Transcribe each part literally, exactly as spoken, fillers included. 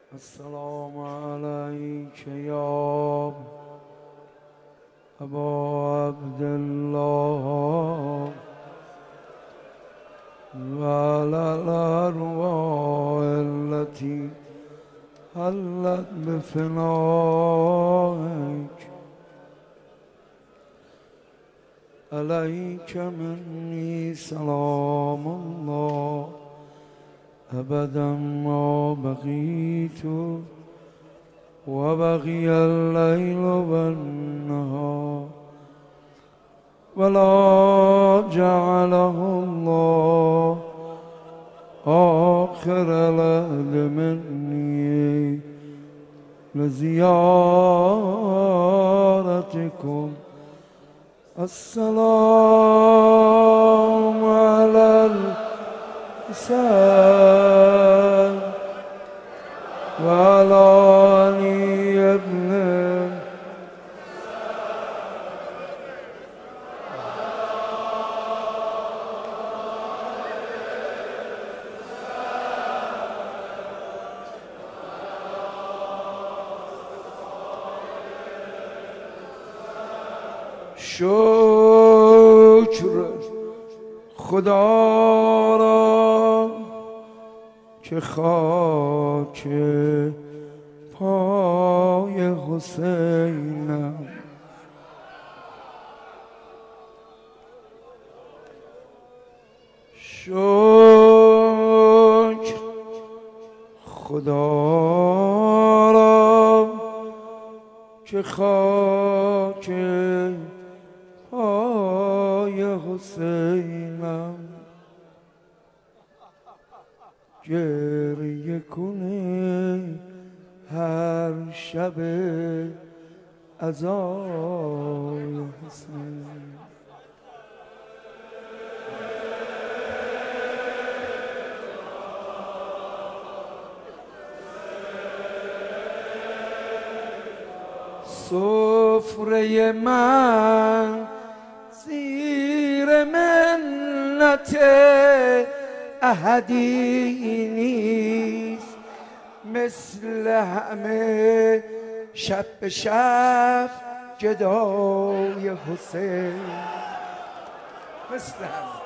السلام عليك يا أبا عبد الله وعلى الأرواح التي حلت بفنائك عليك مني سلام الله أبدا ما بقيت وبقي الليل والنهار ولا جعله الله آخر العهد مني لزيارتكم. السلام على الحسين وعلى علي ابن شکر خدا را که خاک پای حسینم شکر خدا را که خاک پای حسینم گریه کنه هر شب عزای حسین. سفره من زیر منت احدی نیست، مثل همه شب به شب جدای حسین، مثل همه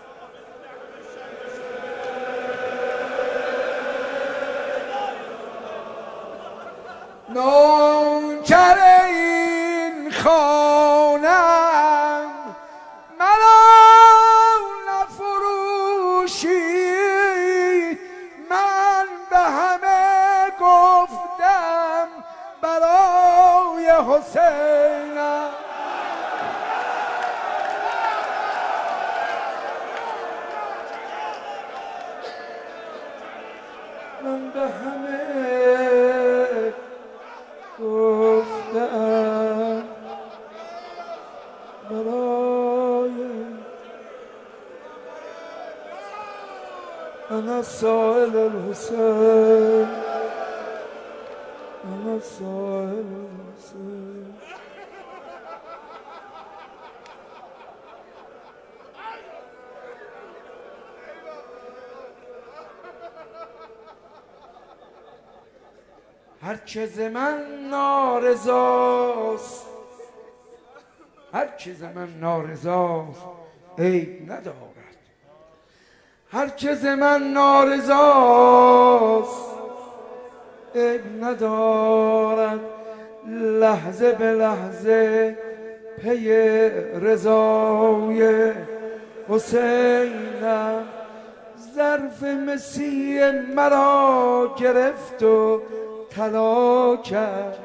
نوکر این خانم مرا نفروشی، من به همه گفتم برای حسینم. من به همه گفتم برای انا سائل الحسین، انا سائل الحسین. هرچه ز من نارضاست، هرچه ز من نارضاست عیب ندارد، هرچه ز من نارضاست عیب ندارد، لحظه به لحظه پی رضای حسینم. ظرف مسیح مرا گرفت و طلا کرد،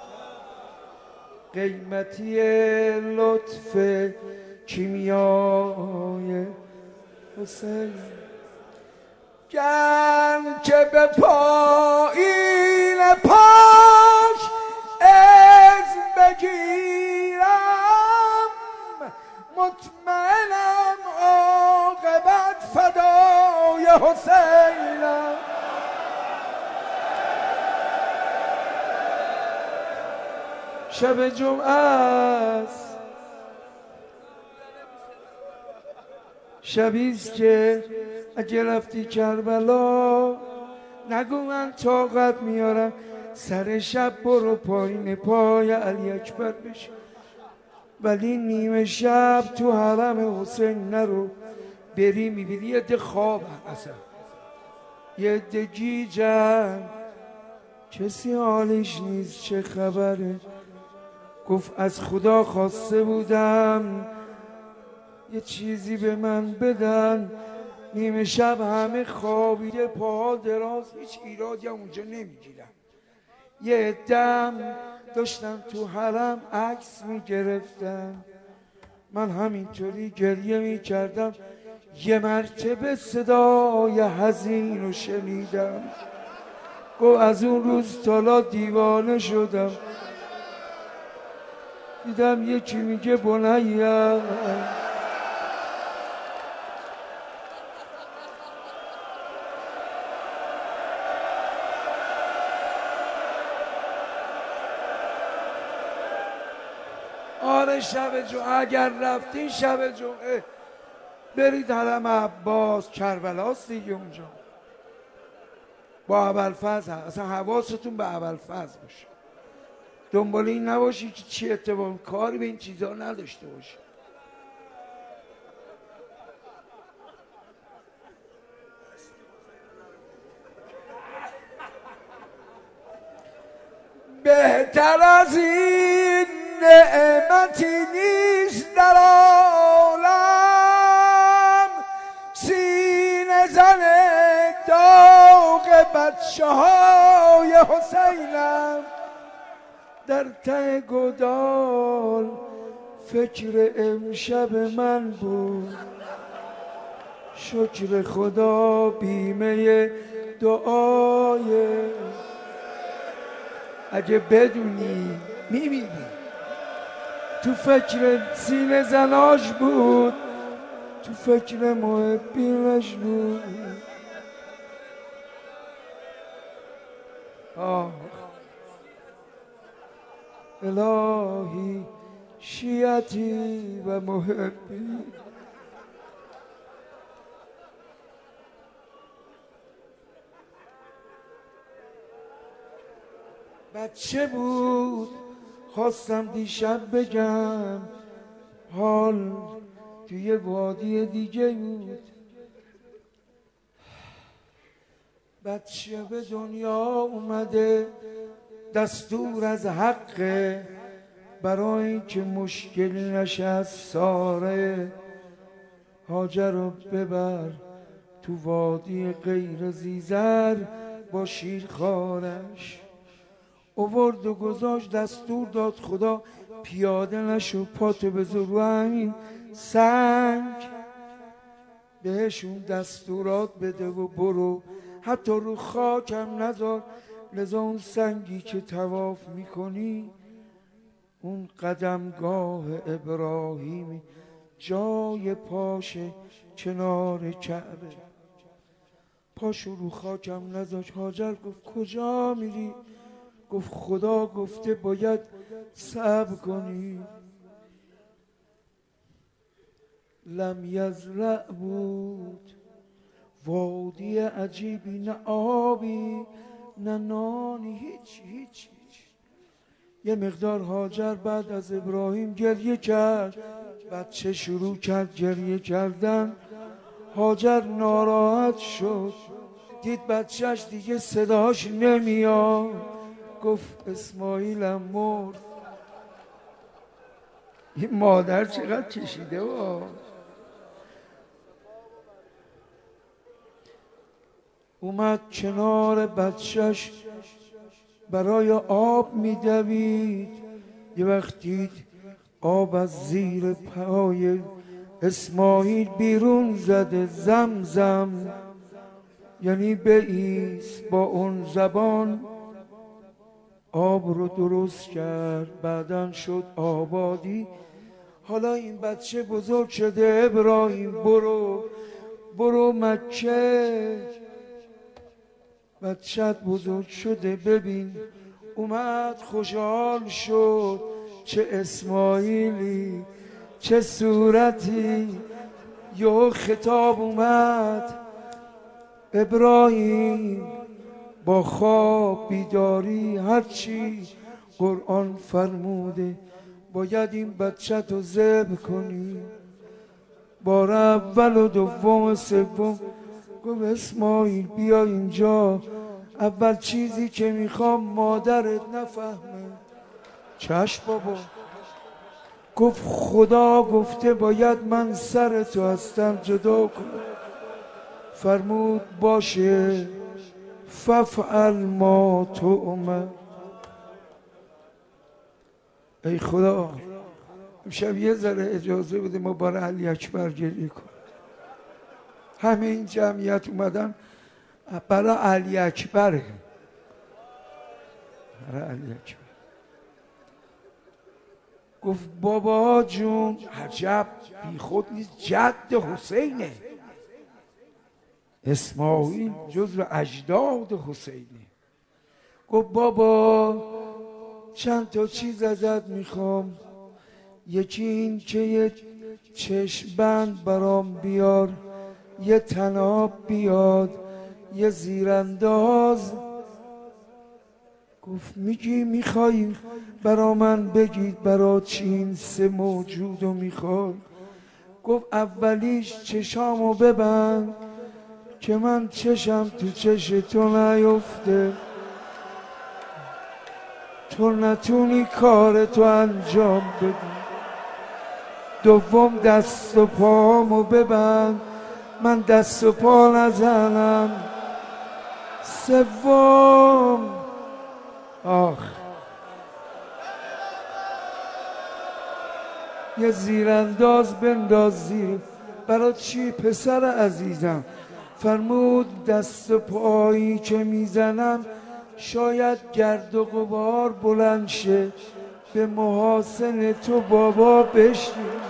قیمتی لطف کیمیای حسین. گرم که به پایین پاش از بگیرم، مطمئنم عاقبت فدای حسینم. شب جمعه است، شبیست که اگه رفتی کربلا نگو من طاقت میارم سر شب برو پایین پای علی اکبر بشی، ولی نیمه شب تو حرم حسین نرو. بری میبینی یه ده خواب اصلا، یه ده گیجن، کسی حالش نیست چه خبره. گفت از خدا خواسته بودم یه چیزی به من بدن، نیمه شب همه خوابیده پاها دراز، هیچ ایرادی هم اونجا نمیگیرم. یه دم داشتم تو حرم عکس میگرفتم، من همینطوری گریه میکردم، یه مرتبه صدای حزین رو شنیدم. گفت از اون روز تالا دیوانه شدم، دیدم یکی میگه بنیم آره شب جمعه اگر رفتین شب جمعه برید حرم عباس، کربلاست دیگه اونجا، با ابوالفضل اصلا حواستون به ابوالفضل باشه، دنبال این نباشی که چی اتفاق، کاری به این چیزها نداشته باشی. بهتر از این نعمتی نیست در عالم، سینه زن داغ بچه های حسینم. در ته گودال فکر امشب من بود، شکر خدا بیمه دعای، اگه بدونی میبینی تو فکر سینه زناش بود، تو فکر محبینش بود. آه الهی شیعتی و محبی، بچه بود خواستم دیشب بگم، حال توی وادی دیگه بود. بچه به دنیا اومده دستور از حقه، برای اینکه مشکل نشه از ساره، هاجر رو ببر تو وادی غیر زیزر با شیرخوارش. اوورد و گذاشت دستور داد خدا پیاده نشو، پاتو بذار رو همین سنگ، بهشون دستورات بده و برو، حتی رو خاکم نذار، لذا اون سنگی که طواف میکنی اون قدمگاه ابراهیمی، جای پاشه کنار کعبه، پاشو رو خاکم نذاش. هاجر گفت کجا میری؟ گفت خدا گفته باید صبر کنی. لم یزرع بود، وادی عجیبی، نه آبی نه نانی، هیچ هیچ هیچ. یه مقدار هاجر بعد از ابراهیم گریه کرد، بچه شروع کرد گریه کردن. هاجر ناراحت شد، دید بچهش دیگه صداش نمیاد، گفت اسماعیلم مرد. این مادر چقدر کشیده و اومد کنار بچهش برای آب میدوید. یه وقت دید آب از زیر پای اسماعیل بیرون زده، زمزم، یعنی بایست. با اون زبان آب رو درست کرد، بعدن شد آبادی. حالا این بچه بزرگ شده، ابراهیم برو برو مکه. بچت بزرگ شده، ببین اومد خوشحال شد، چه اسماعیلی چه صورتی. یه خطاب اومد، ابراهیم با خواب بیداری هرچی قرآن فرموده باید این بچه تو ذبح کنی. بار اول و دوم و سوم گفت اسماعیل بیا اینجا، اول چیزی که میخوام مادرت نفهمه. چشم بابا. گفت خدا گفته باید من سر تو هستم جدا کنم. فرمود باشه ففعل ما تؤمر. ای خدا امشب یه ذره اجازه بده ما برای علی اکبر گریه کنیم. همه این جمعیت اومدن برای علی اکبره، برای علی اکبر. گفت بابا جون عجب بی خود نیست، جد حسینه. اسماعیل جزو اجداد حسینه. گفت بابا چند تا چیز ازت میخوام، یکی این که یه چشم بند برام بیار، یه طناب بیاد، یه زیرانداز. گفت میگی میخوایی برا من بگید برا چی این سه موجودو میخوای؟ گفت اولیش چشامو ببند که من چشم تو چش تو نیفته، تو نتونی کار تو انجام بدی. دوم دست و پامو ببند من دست و پا نزنم. سوم آخ یه زیرانداز بنداز زیر. برای چی پسر عزیزم؟ فرمود دست و پایی که میزنم شاید گرد و غبار بلند شه به محاسن تو بابا بشنی.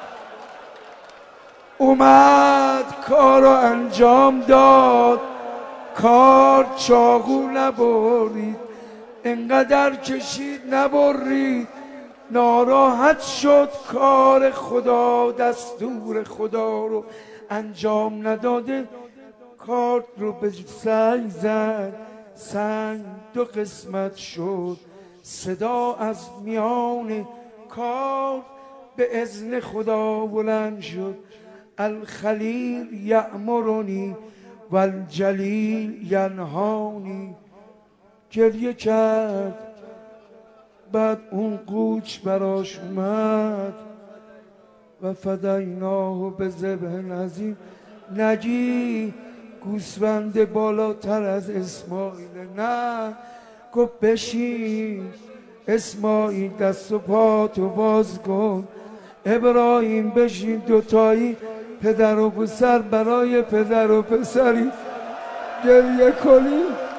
اومد کارو انجام داد، کار چاقو نبرید، انقدر کشید نبرید، ناراحت شد کار خدا دستور خدا رو انجام نداده. کارت رو به سنگ زد، سنگ دو قسمت شد. صدا از میان کار به اذن خدا بلند شد. الخلیل یأمرنی و الجلیل ینهانی. گریه کرد. بعد اون قوچ براش اومد و فدیناه به ذبح عظیم. نگی گوسفند بالاتر از اسماعیل؟ نه. گفت بشین اسماعیل دست و پاتو باز کن. ابراهیم بشین دوتایی پدر و پسر برای پدر و پسری گریه کنی.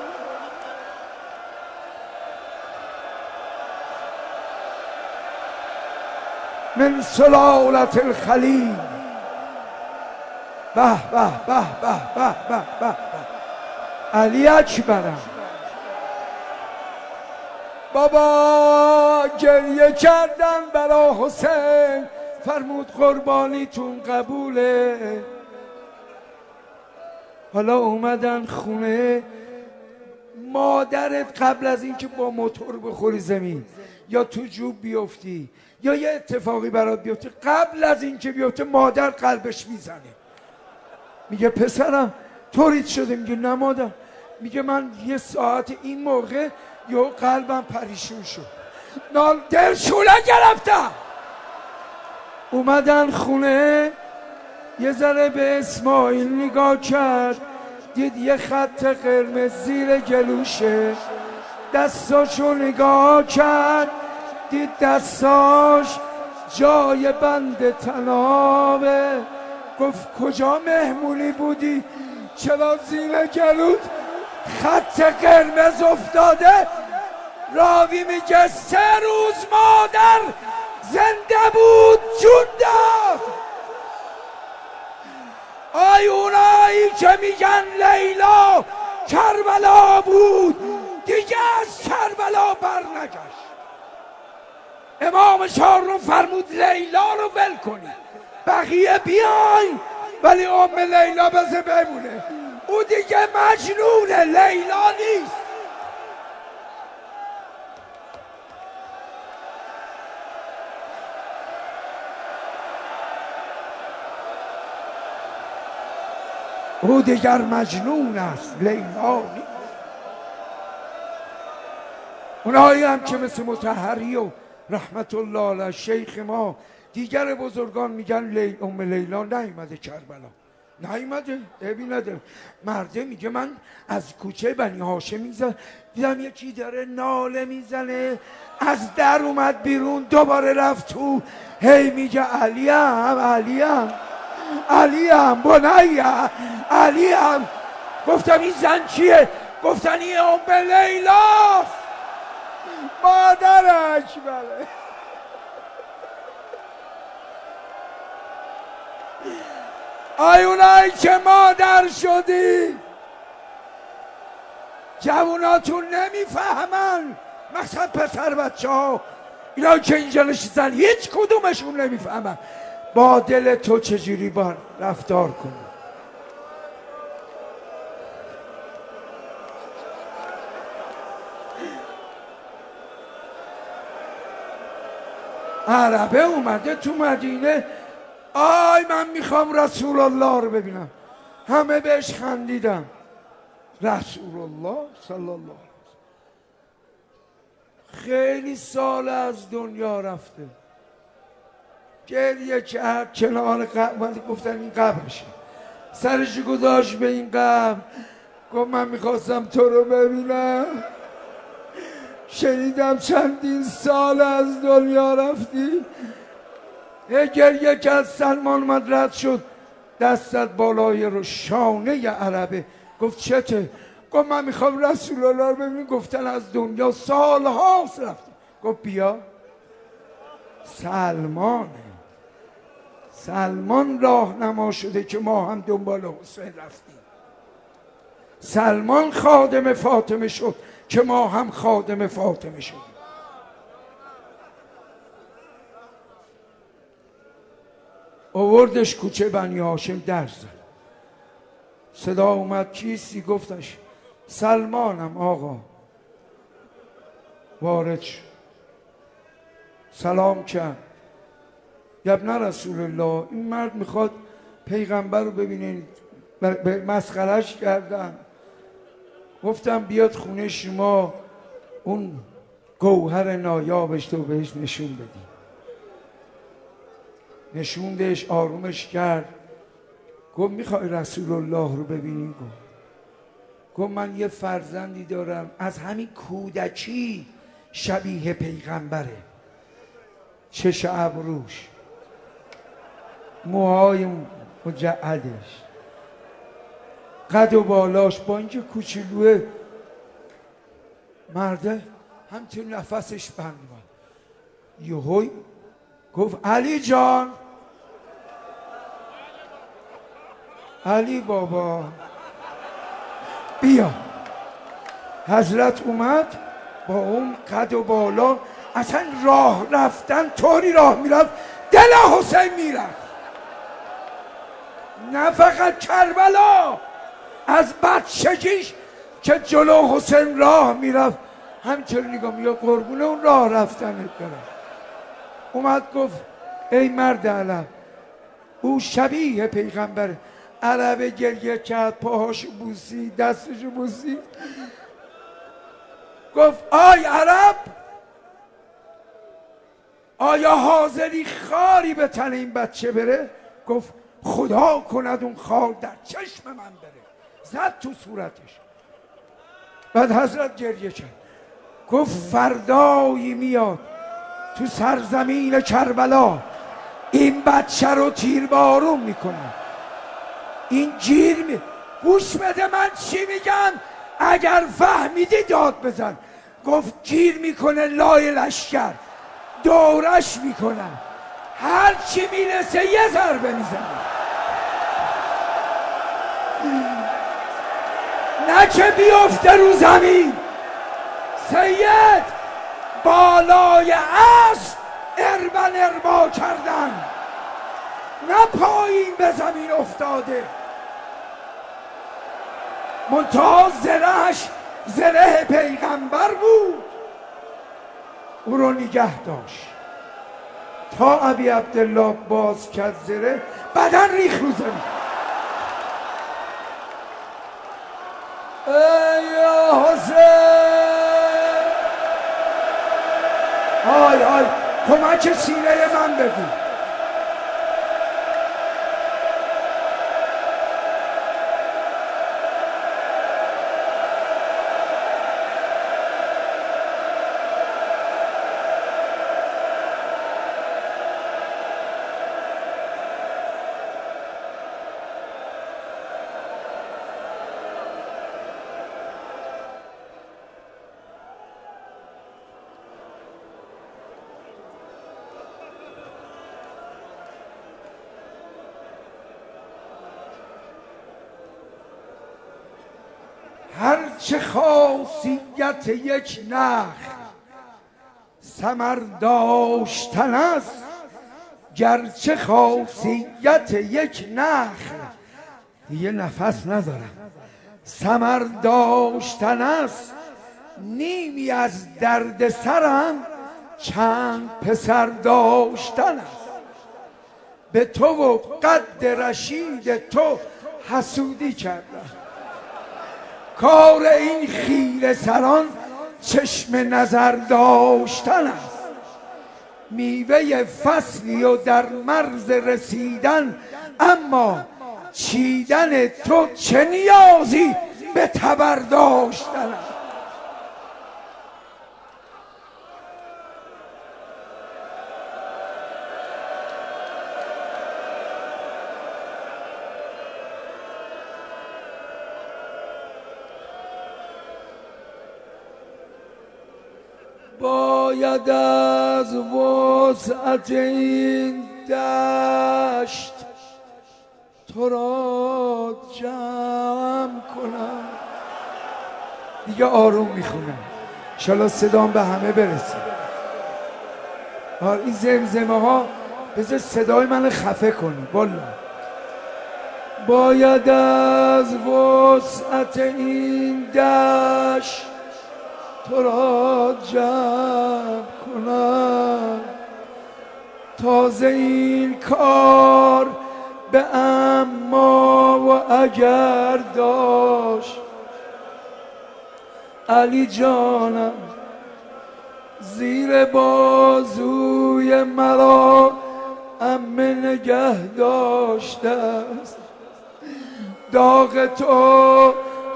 من سلالت الخلیل. به به به به به به به علی اکبرم. بابا گریه کردن برا حسین. فرمود قربانیتون قبوله. حالا اومدن خونه. مادرت قبل از اینکه با موتور بخوری زمین یا تو جوب بیفتی یا یه اتفاقی برات بیفته، قبل از اینکه بیفته مادر قلبش میزنه، میگه پسرم طوریت شده؟ میگه نه مادر. میگه من یه ساعت این موقع یا قلبم پریشون شد، نال دلشونه گرفتم. اومدن خونه. یه ذره به اسماعیل نگاه کرد، دید یه خط قرمز زیر گلوشه. دستاشو نگاه کرد، دید دستاش جای بند طنابه. گفت کجا مهمونی بودی؟ چرا زیر گلوت خط قرمز افتاده؟ راوی میگه سه روز مادر زنده بود جون داد. آی اونایی که میگن لیلا کربلا بود، دیگه از کربلا بر نگشت. امام چهارم فرمود لیلا رو ول کنی، بقیه بیاین ولی ام لیلا بزه بمونه. او دیگه مجنونه، لیلا نیست. او دیگر مجنون است، لیلا نیست. اونایی هم که مثل مطهری و رحمت الله علیه شیخ ما دیگر بزرگان میگن لیل ام لیلا نیومده کربلا، نیومده. ببینده مرده میگه من از کوچه بنی هاشم میزن دیدم یکی داره ناله میزنه، از در اومد بیرون دوباره رفت تو، هی میگه علیم علیم علیم بنیم علیم. گفتم این زن چیه؟ گفتن این ام لیلاست، مادرش. بله آیونایی که مادر شدی جواناتون نمیفهمن، مثلا پسر بچه ها اینا که اینجا نشستن هیچ کدومشون نمیفهمن با دل تو چجوری بار رفتار کن. عربه اومده تو مدینه، آی من میخوام رسول الله رو ببینم، همه بهش خندیدن. رسول الله صلی الله علیه وسلم خیلی سال از دنیا رفته، گریه کرد کنار قبر، گفتن این قبرشه، سرش گذاشت به این قبر، گفت من میخواستم تو رو ببینم، شنیدم چندین سال از دنیا رفتی. یه گریه که از سلمان اومد رد شد، دستت بالای رو شانه عربه، گفت چته؟ گفت من میخوام رسول الله رو ببینم. گفتن از دنیا سال هاست رفتی. گفت بیا. سلمانه، سلمان راهنما شده که ما هم دنبال حسین رفتیم. سلمان خادم فاطمه شد که ما هم خادم فاطمه شدیم. آوردش کوچه بنی هاشم، در زد، صدا اومد کیستی؟ گفتش سلمانم آقا. وارد شد، سلام کرد، ابن رسول الله این مرد میخواد پیغمبر رو ببینین، مسخرش کردن. گفتم بیاد خونه شما اون گوهر نایابش تو بهش نشون بدی. نشوندش، آرومش کرد. گفت میخوای رسول الله رو ببینی؟ گفت گفت من یه فرزندی دارم از همین کودکی شبیه پیغمبره، چش ابروش، موهای مجعدش، قد و بالاش با اینکه کوچولوه. مرده همچنین نفسش بند بود. یهوی گفت علی جان، علی بابا بیا. حضرت اومد با اون قد و بالا، اصلا راه رفتن طوری راه میرفت دل حسین میرفت. نه فقط کربلا، از بچگیش که جلو حسین راه میرفت همچنین نگاه میگه قربون اون راه رفتنت برم. اومد گفت ای مرد علم، او شبیه پیغمبره. عربه گریه کرد، پاهاشو بوسی، دستشو بوسی. گفت آی عرب، آیا حاضری خاری به تن این بچه بره؟ گفت خدا کند اون خار در چشم من بره. زد تو صورتش. بعد حضرت گریه کرد، گفت فردایی میاد تو سرزمین کربلا این بچه رو تیربارون میکنه، این گیر می... گوش بده من چی میگم، اگر فهمیدی داد بزن. گفت گیر میکنه لای لشکر، دورش میکنه، هر چی میرسه یه ضربه میزنه، نه که بیفته رو زمین. سید بالای اسب اربن اربا کردن، نه پایین به زمین افتاده. منتها زرهش زره پیغمبر بود، او رو نگه داشت تا ابی عبدالله باز کرد زره، بدن ریخ رو زمین. ای یا حسین، های های کمک سینه من بگو. هرچه خاصیت یک نخل ثمر داشتن است، گرچه خاصیت یک نخل دیگه نفس ندارم ثمر داشتن است، نیمی از درد سرم چند پسر داشتن است. به تو و قد رشید تو حسودی کردم، کار این خیره سران چشم نظر داشتن است. میوه فصلی و در مرز رسیدن، اما چیدن تو چه نیازی به تبر داشتن است. باید از وسعت این دشت تو را جمع کنم. دیگه آروم میخونم انشالله صدام به همه برسه. این زمزمه ها بذار صدای من خفه کنی والا. باید از وسعت این دشت تو را جمع کنم، تازه این کار به اما و اگر داشت. علی جانم زیر بازوی مرا عمه نگه داشته است، داغ تو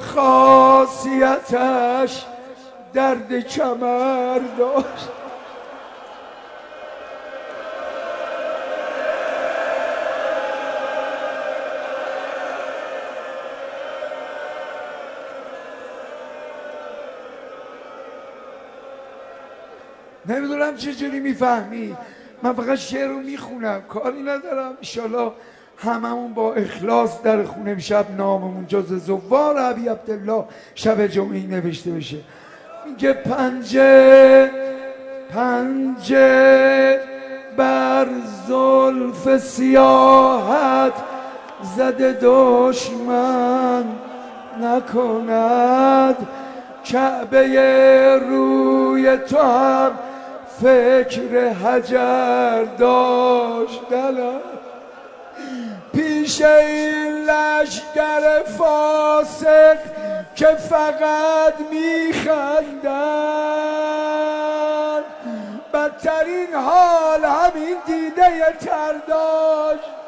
خاصیتش درد کمر داشت. نمیدونم چجوری میفهمی، من فقط شعر رو میخونم کاری ندارم. انشالله هممون با اخلاص در خونه شب ناممون جز زوار ابی عبدالله شب جمعه نوشته بشه. میگه پنجه پنجه بر زلف سیاحت زده دشمن نکند، کعبه روی تو هم فکر حجر داشتن. پیش این لشگر فاسق که فقط میخندن، بدترین حال همین دیده تر داشت.